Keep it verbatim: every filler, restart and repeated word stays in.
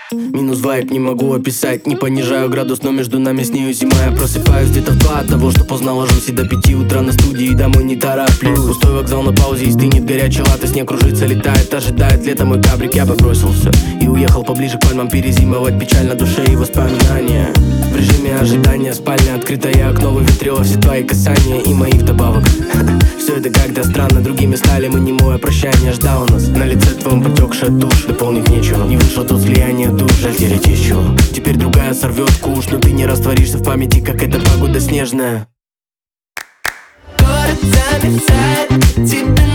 Минус вайб, не могу описать. Не понижаю градус, но между нами с нею зима. Я просыпаюсь где-то в два от того, что поздно ложусь. И до пяти утра на студии, домой не тороплюсь. Пустой вокзал на паузе, и стынет горячий латте. Снег кружится, летает, ожидает лето мой кабрик. Я бы бросил все и уехал поближе к пальмам перезимовать. Печаль на душе и воспоминания. В режиме ожидания, спальня открытая, окно выветрило все твои касания и мои вдобавок. Все это как-то странно, другими стали мы, немое прощание ждало нас. На лице твоем потекшая тушь, дополнить нечего. Не вышло тут слияние душ, жаль терять еще. Теперь другая сорвет куш, но ты не растворишься в памяти, как эта погода снежная. Город замерзает, тебе